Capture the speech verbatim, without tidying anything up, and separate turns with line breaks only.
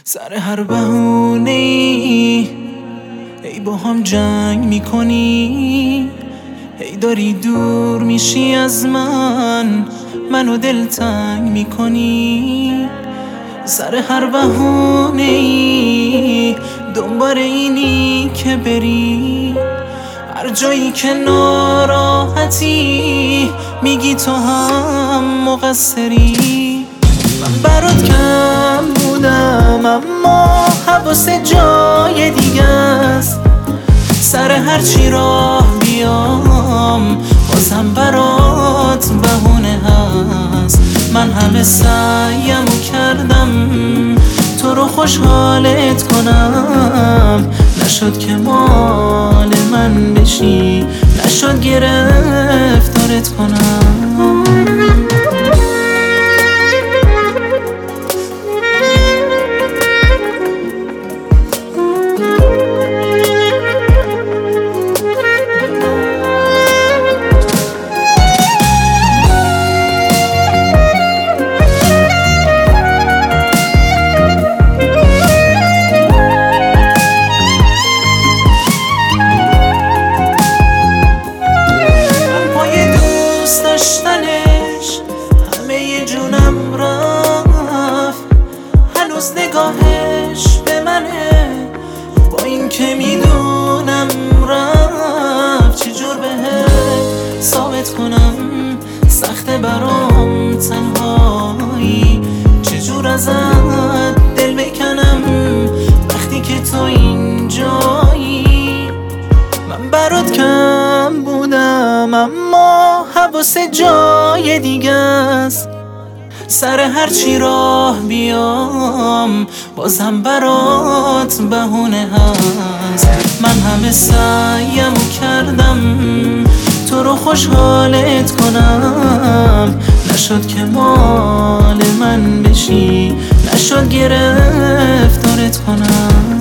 سر هر بهونه ای ای با هم جنگ میکنی، ای داری دور میشی از من، منو دلتنگ میکنی. سر هر بهونه ای دنبال اینی که بری، هر جایی که ناراحتی میگی تو هم مقصری. من برات کم بودم اما حواس جای دیگه است. سر هر چی راه بیام بازم برات بهونه هست. من همه سعیمو کردم تو رو خوشحالت کنم، نشد که مال من بشی، نشد گرفتارت کنم. همه جونم رفت، هنوز نگاهش به منه، با این که میدونم رفت چجور بهت ثابت کنم. سخته برام تنهایی، چجور ازت دل بکنم وقتی که تو اینجایی. من برات کم بودم اما حواس جای دیگه است. سر هر چی راه بیام بازم برات بهونه هست. من همه سعیمو کردم تو رو خوشحالت کنم، نشد که مال من بشی، نشد گرفتارت کنم.